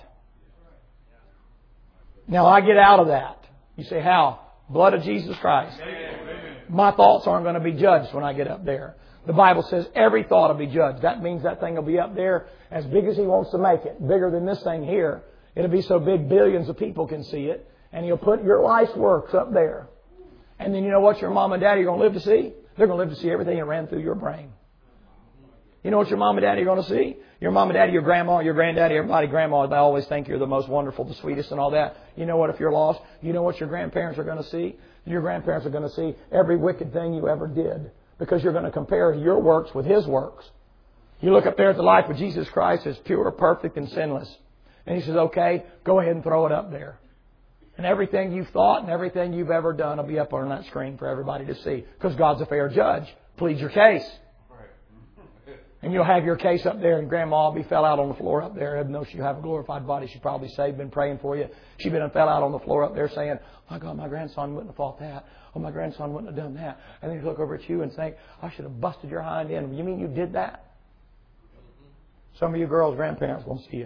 Now I get out of that. You say, how? Blood of Jesus Christ. My thoughts aren't going to be judged when I get up there. The Bible says every thought will be judged. That means that thing will be up there as big as He wants to make it. Bigger than this thing here. It'll be so big billions of people can see it. And He'll put your life's works up there. And then you know what your mom and daddy are going to live to see? They're going to live to see everything that ran through your brain. You know what your mom and daddy are going to see? Your mom and daddy, your grandma, your granddaddy, everybody, grandma, they always think you're the most wonderful, the sweetest and all that. You know what, if you're lost, you know what your grandparents are going to see? Your grandparents are going to see every wicked thing you ever did. Because you're going to compare your works with His works. You look up there at the life of Jesus Christ as pure, perfect, and sinless. And He says, okay, go ahead and throw it up there. And everything you've thought and everything you've ever done will be up on that screen for everybody to see. Because God's a fair judge. Plead your case. And you'll have your case up there, and Grandma will be fell out on the floor up there. Even though she'll have a glorified body, she's probably saved, been praying for you. She's been and fell out on the floor up there saying, my God, my grandson wouldn't have thought that. Oh, my grandson wouldn't have done that. And then you look over at you and think, I should have busted your hind end. You mean you did that? Some of you girls' grandparents won't see you.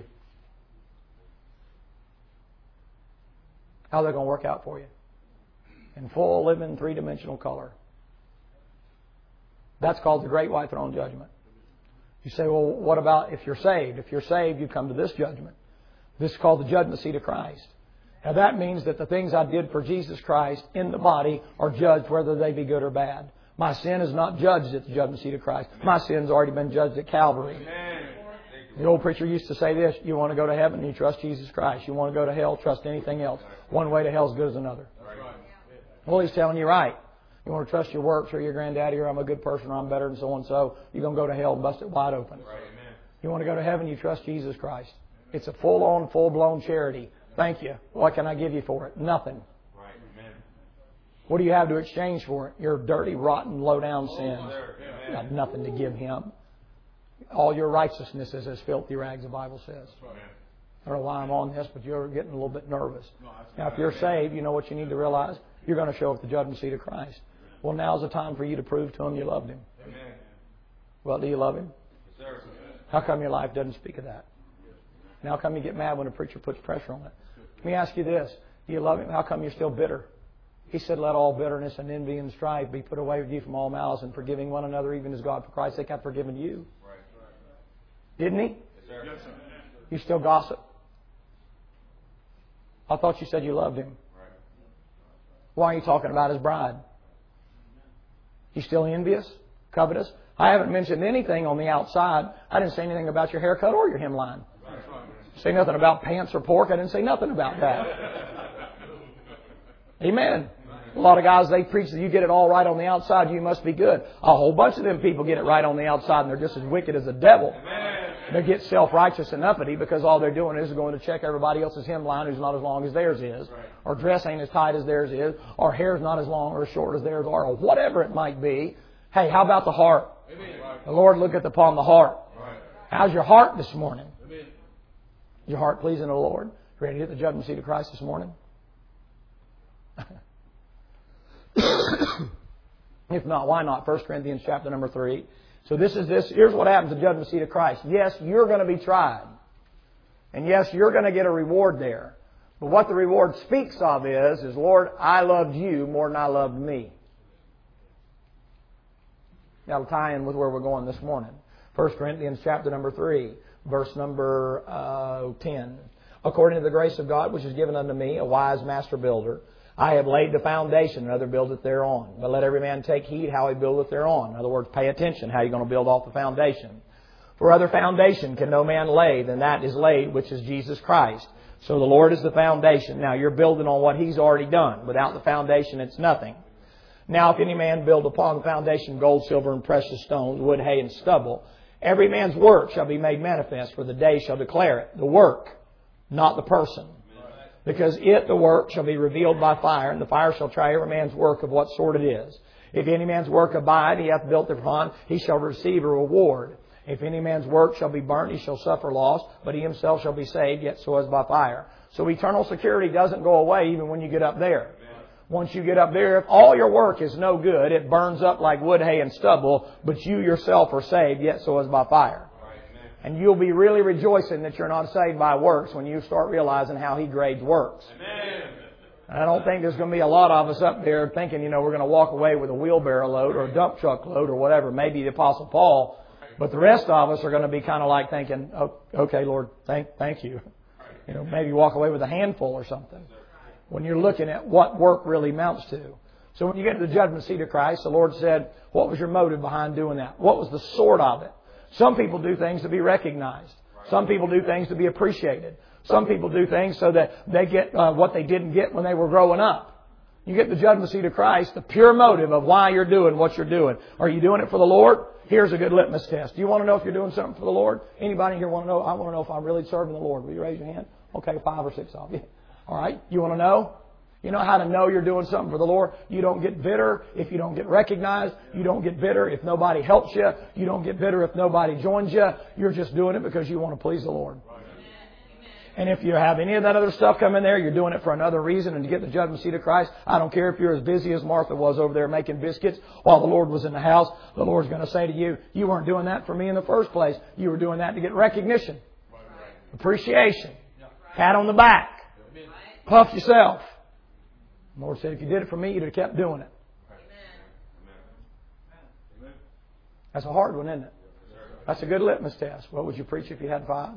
How's that going to work out for you? In full, living, three-dimensional color. That's called the Great White Throne Judgment. You say, well, what about if you're saved? If you're saved, you come to this judgment. This is called the judgment seat of Christ. Now that means that the things I did for Jesus Christ in the body are judged whether they be good or bad. My sin is not judged at the judgment seat of Christ. My sin's already been judged at Calvary. The old preacher used to say this, you want to go to heaven, you trust Jesus Christ. You want to go to hell, trust anything else. One way to hell is good as another. Well, he's telling you right. You want to trust your works or your granddaddy or I'm a good person or I'm better than so-and-so. You're going to go to hell and bust it wide open. You want to go to heaven, you trust Jesus Christ. It's a full-on, full-blown charity. Thank you. What can I give you for it? Nothing. What do you have to exchange for it? Your dirty, rotten, low-down sins. You got nothing to give Him. All your righteousness is as filthy rags, the Bible says. I don't know why I'm on this, but you're getting a little bit nervous. Now, if you're saved, you know what you need to realize? You're going to show up at the judgment seat of Christ. Well, now's the time for you to prove to Him you loved Him. Well, do you love Him? How come your life doesn't speak of that? And how come you get mad when a preacher puts pressure on it? Let me ask you this. Do you love Him? How come you're still bitter? He said, let all bitterness and envy and strife be put away with you from all malice and forgiving one another, even as God for Christ's sake hath forgiven you. Didn't He? Yes, sir. You still gossip? I thought you said you loved Him. Why are you talking about His bride? You still envious? Covetous? I haven't mentioned anything on the outside. I didn't say anything about your haircut or your hemline. Say nothing about pants or pork. I didn't say nothing about that. Amen. A lot of guys, they preach that you get it all right on the outside, you must be good. A whole bunch of them people get it right on the outside and they're just as wicked as the devil. They get self-righteous and uppity because all they're doing is going to check everybody else's hemline who's not as long as theirs is, or dress ain't as tight as theirs is, or hair's not as long or as short as theirs are, or whatever it might be. Hey, how about the heart? The Lord looketh upon the heart. How's your heart this morning? Is your heart pleasing the Lord? Ready to hit the judgment seat of Christ this morning? If not, why not? First Corinthians chapter number three. So this is this. Here's what happens at the judgment seat of Christ. Yes, you're going to be tried. And yes, you're going to get a reward there. But what the reward speaks of is, is Lord, I loved you more than I loved me. That'll tie in with where we're going this morning. First Corinthians chapter number three, verse number uh, ten. According to the grace of God, which is given unto me, a wise master builder, I have laid the foundation, another buildeth thereon. But let every man take heed how he buildeth thereon. In other words, pay attention how you're going to build off the foundation. For other foundation can no man lay than that is laid, which is Jesus Christ. So the Lord is the foundation. Now you're building on what He's already done. Without the foundation, it's nothing. Now if any man build upon the foundation gold, silver, and precious stones, wood, hay, and stubble, every man's work shall be made manifest, for the day shall declare it. The work, not the person. Because it, the work, shall be revealed by fire, and the fire shall try every man's work of what sort it is. If any man's work abide, he hath built thereupon, he shall receive a reward. If any man's work shall be burnt, he shall suffer loss, but he himself shall be saved, yet so as by fire. So eternal security doesn't go away even when you get up there. Once you get up there, if all your work is no good, it burns up like wood, hay, and stubble, but you yourself are saved, yet so as by fire. And you'll be really rejoicing that you're not saved by works when you start realizing how He grades works. And I don't think there's going to be a lot of us up there thinking, you know, we're going to walk away with a wheelbarrow load or a dump truck load or whatever. Maybe the Apostle Paul. But the rest of us are going to be kind of like thinking, oh, okay, Lord, thank, thank you. You know, maybe walk away with a handful or something. When you're looking at what work really amounts to. So when you get to the judgment seat of Christ, the Lord said, what was your motive behind doing that? What was the sort of it? Some people do things to be recognized. Some people do things to be appreciated. Some people do things so that they get uh, what they didn't get when they were growing up. You get the judgment seat of Christ, the pure motive of why you're doing what you're doing. Are you doing it for the Lord? Here's a good litmus test. Do you want to know if you're doing something for the Lord? Anybody here want to know? I want to know if I'm really serving the Lord. Will you raise your hand? Okay, five or six of you. All right. You want to know? You know how to know you're doing something for the Lord? You don't get bitter if you don't get recognized. You don't get bitter if nobody helps you. You don't get bitter if nobody joins you. You're just doing it because you want to please the Lord. And if you have any of that other stuff come in there, you're doing it for another reason and to get the judgment seat of Christ. I don't care if you're as busy as Martha was over there making biscuits while the Lord was in the house. The Lord's going to say to you, you weren't doing that for me in the first place. You were doing that to get recognition, appreciation, pat on the back, puff yourself. The Lord said, if you did it for me, you'd have kept doing it. That's a hard one, isn't it? That's a good litmus test. What would you preach if you had five?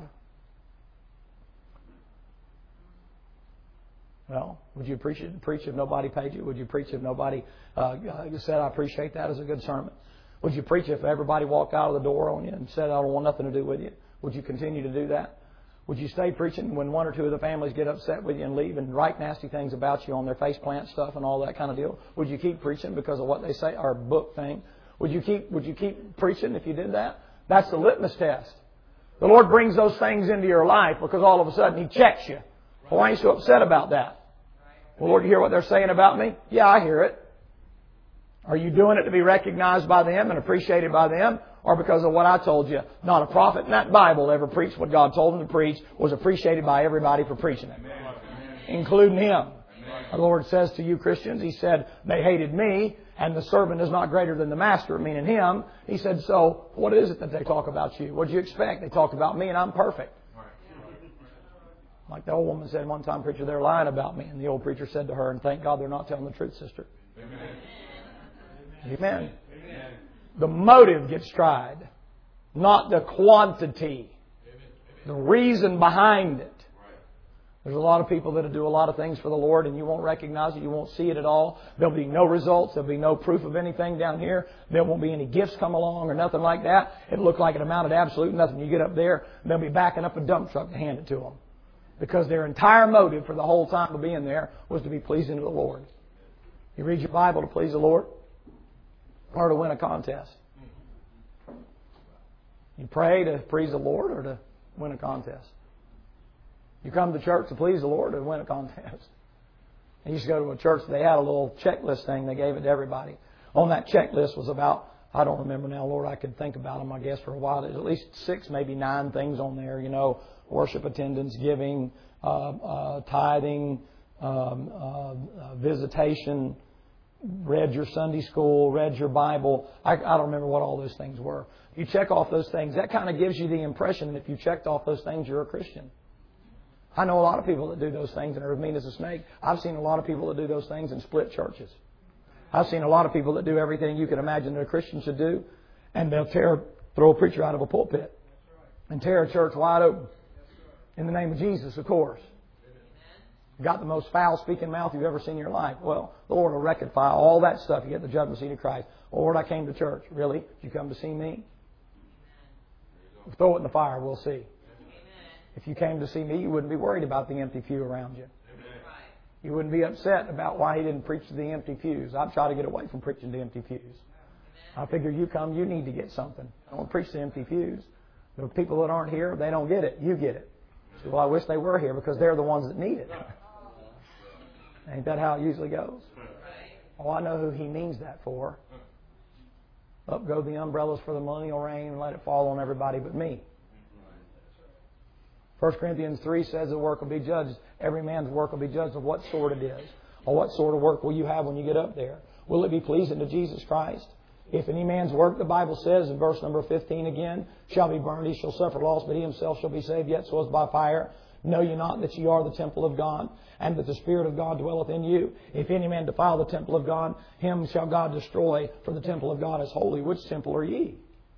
Well, would you preach it, preach if nobody paid you? Would you preach if nobody uh, said, I appreciate that as a good sermon? Would you preach if everybody walked out of the door on you and said, I don't want nothing to do with you? Would you continue to do that? Would you stay preaching when one or two of the families get upset with you and leave and write nasty things about you on their face plant stuff and all that kind of deal? Would you keep preaching because of what they say, our book thing? Would you keep, would you keep preaching if you did that? That's the litmus test. The Lord brings those things into your life because all of a sudden He checks you. Well, why are you so upset about that? Well, Lord, you hear what they're saying about me? Yeah, I hear it. Are you doing it to be recognized by them and appreciated by them? Or because of what I told you? Not a prophet in that Bible ever preached what God told him to preach, was appreciated by everybody for preaching it, including him. The Lord says to you Christians, He said, they hated me, and the servant is not greater than the master, meaning Him. He said, so what is it that they talk about you? What did you expect? They talk about me and I'm perfect. Like the old woman said one time, preacher, they're lying about me. And the old preacher said to her, and thank God they're not telling the truth, sister. Amen. Amen. Amen. The motive gets tried, not the quantity. The reason behind it. There's a lot of people that do a lot of things for the Lord and you won't recognize it. You won't see it at all. There'll be no results. There'll be no proof of anything down here. There won't be any gifts come along or nothing like that. It'll look like it amounted to absolute nothing. You get up there, they'll be backing up a dump truck to hand it to them. Because their entire motive for the whole time of being there was to be pleasing to the Lord. You read your Bible to please the Lord or to win a contest? You pray to please the Lord or to win a contest? You come to church to please the Lord or to win a contest? I used to go to a church, they had a little checklist thing. They gave it to everybody. On that checklist was about, I don't remember now, Lord, I could think about them, I guess, for a while. There's at least six, maybe nine things on there, you know, worship attendance, giving, uh, uh, tithing, um, uh, uh, visitation, read your Sunday school, read your Bible. I, I don't remember what all those things were. You check off those things. That kind of gives you the impression that if you checked off those things, you're a Christian. I know a lot of people that do those things and are as mean as a snake. I've seen a lot of people that do those things and split churches. I've seen a lot of people that do everything you can imagine that a Christian should do, and they'll tear, throw a preacher out of a pulpit and tear a church wide open. In the name of Jesus, of course. Got the most foul-speaking mouth you've ever seen in your life. Well, the Lord will rectify all that stuff. You get the judgment seat of Christ. Oh, Lord, I came to church. Really? Did you come to see me? Throw it in the fire. We'll see. If you came to see me, you wouldn't be worried about the empty pew around you. You wouldn't be upset about why He didn't preach to the empty pews. I'd try to get away from preaching to empty pews. I figure you come, you need to get something. I don't preach to empty pews. The people that aren't here, they don't get it. You get it. So, well, I wish they were here because they're the ones that need it. Ain't that how it usually goes? Oh, I know who He means that for. Up go the umbrellas for the millennial reign and let it fall on everybody but me. First Corinthians three says the work will be judged. Every man's work will be judged of what sort it is. Or what sort of work will you have when you get up there? Will it be pleasing to Jesus Christ? If any man's work, the Bible says in verse number fifteen again, shall be burned, he shall suffer loss, but he himself shall be saved, yet so as by fire. Know ye not that ye are the temple of God, and that the Spirit of God dwelleth in you? If any man defile the temple of God, him shall God destroy, for the temple of God is holy. Which temple are ye?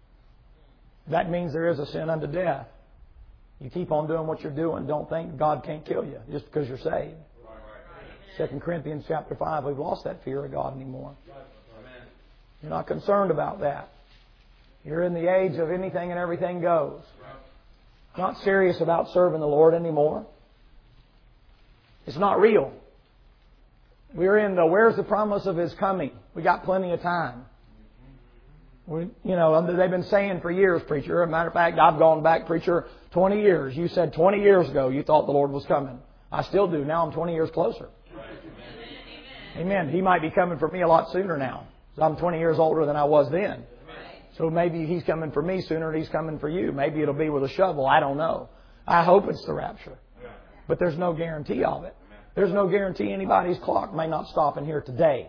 That means there is a sin unto death. You keep on doing what you're doing. Don't think God can't kill you just because you're saved. Second Corinthians chapter five, we've lost that fear of God anymore. You're not concerned about that. You're in the age of anything and everything goes. Not serious about serving the Lord anymore. It's not real. We're in the, where's the promise of His coming? We got plenty of time. We, you know, they've been saying for years, preacher. As a matter of fact, I've gone back, preacher, twenty years. You said twenty years ago you thought the Lord was coming. I still do. Now I'm twenty years closer. Amen. He might be coming for me a lot sooner now. I'm twenty years older than I was then. So maybe He's coming for me sooner than He's coming for you. Maybe it'll be with a shovel. I don't know. I hope it's the rapture. But there's no guarantee of it. There's no guarantee anybody's clock may not stop in here today.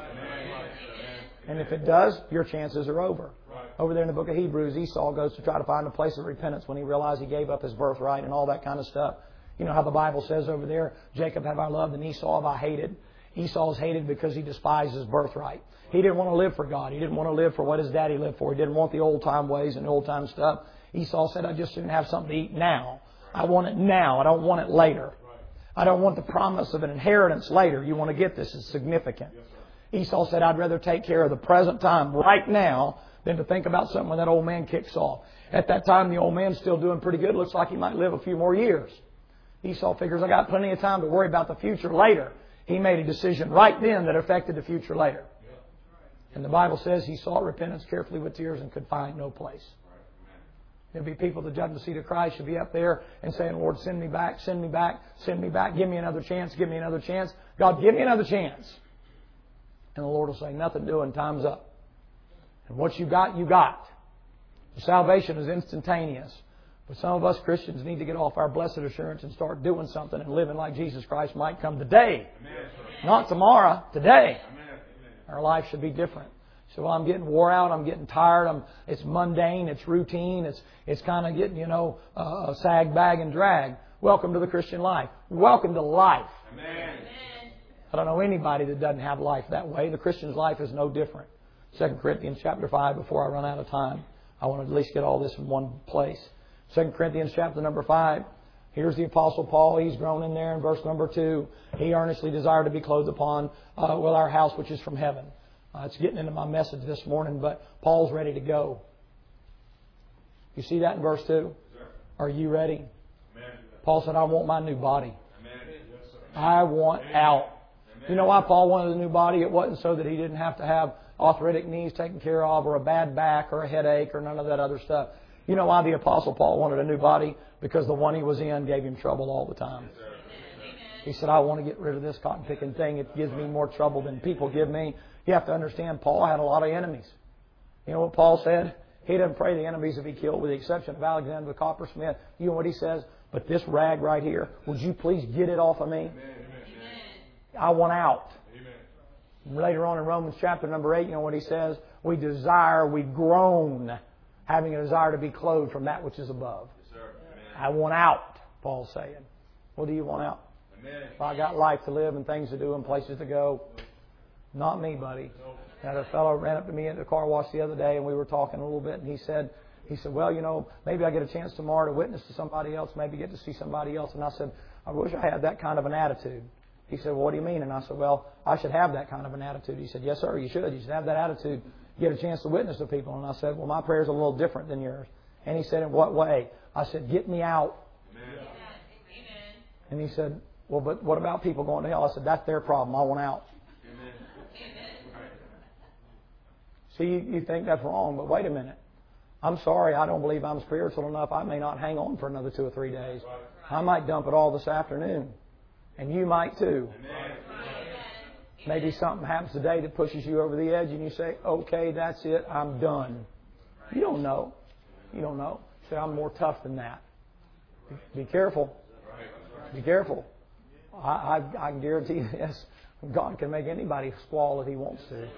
And if it does, your chances are over. Over there in the book of Hebrews, Esau goes to try to find a place of repentance when he realized he gave up his birthright and all that kind of stuff. You know how the Bible says over there, Jacob have I loved and Esau have I hated. Esau's hated because he despised his birthright. He didn't want to live for God. He didn't want to live for what his daddy lived for. He didn't want the old-time ways and the old-time stuff. Esau said, I just soon have something to eat now. I want it now. I don't want it later. I don't want the promise of an inheritance later. You want to get this. It's significant. Esau said, I'd rather take care of the present time right now than to think about something when that old man kicks off. At that time, the old man's still doing pretty good. Looks like he might live a few more years. Esau figures, I got plenty of time to worry about the future later. He made a decision right then that affected the future later. And the Bible says he sought repentance carefully with tears and could find no place. There'll be people that judge the seat of Christ should be up there and saying, Lord, send me back, send me back, send me back, give me another chance, give me another chance. God, give me another chance. And the Lord will say, nothing doing, time's up. And what you got, you got. The salvation is instantaneous. But some of us Christians need to get off our blessed assurance and start doing something and living like Jesus Christ might come today. Amen. Not tomorrow, today. Amen. Our life should be different. So I'm getting wore out. I'm getting tired. I'm, it's mundane. It's routine. It's it's kind of getting, you know, uh, sag, bag, and drag. Welcome to the Christian life. Welcome to life. Amen. I don't know anybody that doesn't have life that way. The Christian's life is no different. Second Corinthians chapter five, before I run out of time, I want to at least get all this in one place. Second Corinthians chapter number five. Here's the Apostle Paul. He's grown in there in verse number two. He earnestly desired to be clothed upon uh, with our house which is from heaven. Uh, it's getting into my message this morning, but Paul's ready to go. You see that in verse two? Yes, are you ready? Amen. Paul said, I want my new body. Amen. I want Amen. out. Amen. You know why Paul wanted a new body? It wasn't so that he didn't have to have arthritic knees taken care of or a bad back or a headache or none of that other stuff. You know why the Apostle Paul wanted a new body? Because the one he was in gave him trouble all the time. He said, I want to get rid of this cotton picking thing. It gives me more trouble than people give me. You have to understand, Paul had a lot of enemies. You know what Paul said? He didn't pray the enemies to be killed with the exception of Alexander the coppersmith. You know what he says? But this rag right here, would you please get it off of me? Amen. I want out. Amen. Later on in Romans chapter number eight, you know what he says? We desire, we groan, having a desire to be clothed from that which is above. Yes, I want out, Paul's saying. What do you want out? Amen. Well, I got life to live and things to do and places to go. Not me, buddy. Had a fellow ran up to me at the car wash the other day, and we were talking a little bit, and he said, he said, well, you know, maybe I get a chance tomorrow to witness to somebody else, maybe get to see somebody else. And I said, I wish I had that kind of an attitude. He said, well, what do you mean? And I said, well, I should have that kind of an attitude. He said, yes, sir, you should. You should have that attitude. Get a chance to witness to people. And I said, well, my prayer's a little different than yours. And he said, in what way? I said, get me out. Amen. And he said, well, but what about people going to hell? I said, that's their problem. I want out. Amen. See, you, you think that's wrong, but wait a minute. I'm sorry, I don't believe I'm spiritual enough. I may not hang on for another two or three days. I might dump it all this afternoon. And you might too. Amen. Maybe something happens today that pushes you over the edge and you say, okay, that's it, I'm done. You don't know. You don't know. Say, I'm more tough than that. Be careful. Be careful. I, I, I can guarantee you this. God can make anybody squall if He wants to.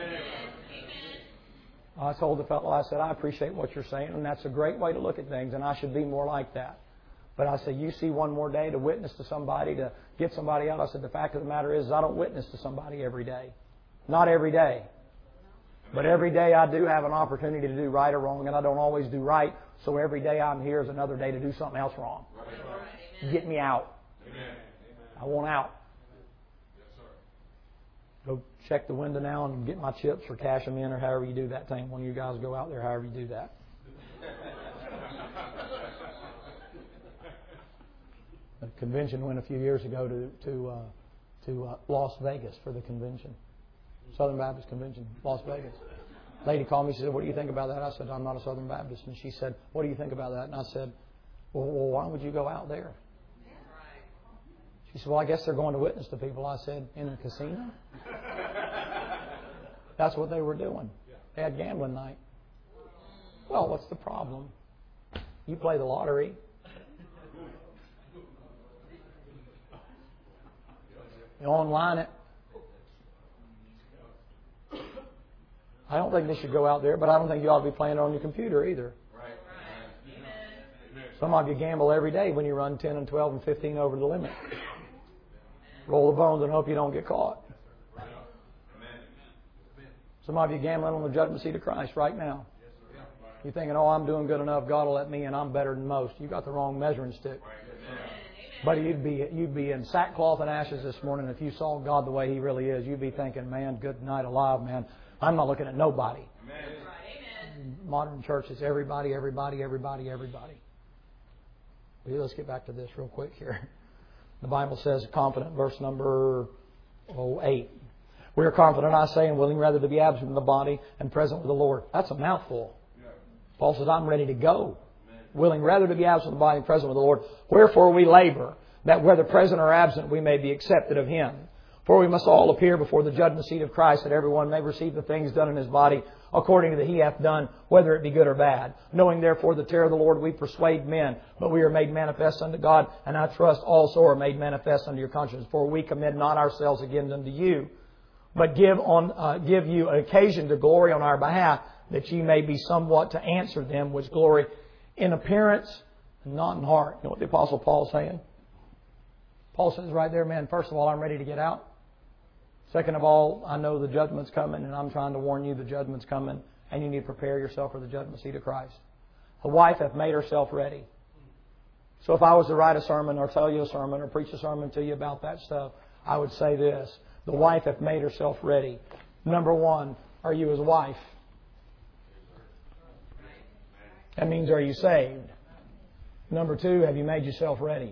I told the fellow, I said, I appreciate what you're saying, and that's a great way to look at things, and I should be more like that. But I said, you see one more day to witness to somebody, to get somebody out. I said, the fact of the matter is I don't witness to somebody every day. Not every day. But every day I do have an opportunity to do right or wrong, and I don't always do right. So every day I'm here is another day to do something else wrong. Get me out. I want out. Go check the window now and get my chips or cash them in or however you do that thing. One of you guys go out there, however you do that. The convention went a few years ago to to uh, to uh, Las Vegas for the convention. Southern Baptist Convention, Las Vegas. Lady called me, she said, what do you think about that? I said, I'm not a Southern Baptist. And she said, what do you think about that? And I said, well, well why would you go out there? She said, well, I guess they're going to witness to people. I said, in a casino? That's what they were doing. They had gambling night. Well, what's the problem? You play the lottery. You online it. I don't think they should go out there, but I don't think you ought to be playing it on your computer either. Some of you gamble every day when you run ten and twelve and fifteen over the limit. Roll the bones and hope you don't get caught. Some of you gambling on the judgment seat of Christ right now. You're thinking, oh, I'm doing good enough, God will let me in, I'm better than most. You got the wrong measuring stick. But you'd be you'd be in sackcloth and ashes this morning if you saw God the way He really is. You'd be thinking, man, good night alive, man. I'm not looking at nobody. Amen. Modern church is everybody, everybody, everybody, everybody. Let's get back to this real quick here. The Bible says, confident, verse number oh, eight. We are confident, I say, and willing rather to be absent from the body and present with the Lord. That's a mouthful. Paul says, I'm ready to go. Willing rather to be absent from the body and present with the Lord. Wherefore we labor, that whether present or absent we may be accepted of Him. For we must all appear before the judgment seat of Christ, that everyone may receive the things done in his body according to that he hath done, whether it be good or bad. Knowing therefore the terror of the Lord, we persuade men, but we are made manifest unto God, and I trust also are made manifest unto your conscience. For we commend not ourselves again unto you, but give on uh, give you an occasion to glory on our behalf, that ye may be somewhat to answer them which glory in appearance and not in heart. You know what the Apostle Paul is saying? Paul says right there, man, first of all, I'm ready to get out. Second of all, I know the judgment's coming, and I'm trying to warn you the judgment's coming, and you need to prepare yourself for the judgment seat of Christ. The wife hath made herself ready. So if I was to write a sermon or tell you a sermon or preach a sermon to you about that stuff, I would say this. The wife hath made herself ready. Number one, are you his wife? That means, are you saved? Number two, have you made yourself ready?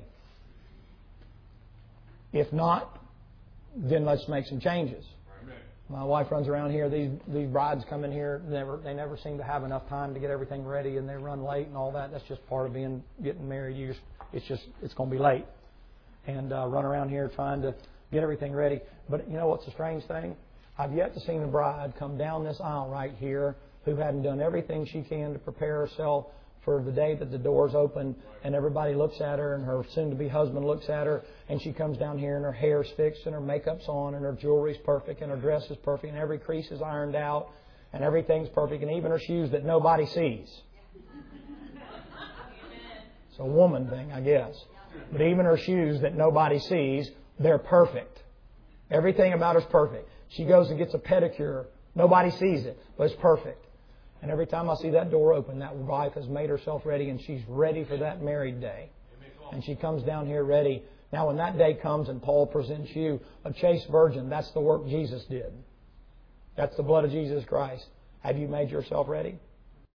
If not, then let's make some changes. My wife runs around here. These these brides come in here. Never they never seem to have enough time to get everything ready, and they run late and all that. That's just part of being getting married. You just, it's just it's going to be late, and uh, run around here trying to get everything ready. But you know what's the strange thing? I've yet to see a bride come down this aisle right here who hadn't done everything she can to prepare herself for the day that the doors open and everybody looks at her and her soon-to-be husband looks at her and she comes down here and her hair's fixed and her makeup's on and her jewelry's perfect and her dress is perfect and every crease is ironed out and everything's perfect and even her shoes that nobody sees. It's a woman thing, I guess. But even her shoes that nobody sees, they're perfect. Everything about her's perfect. She goes and gets a pedicure. Nobody sees it, but it's perfect. And every time I see that door open, that wife has made herself ready and she's ready for that married day. And she comes down here ready. Now when that day comes and Paul presents you a chaste virgin, that's the work Jesus did. That's the blood of Jesus Christ. Have you made yourself ready?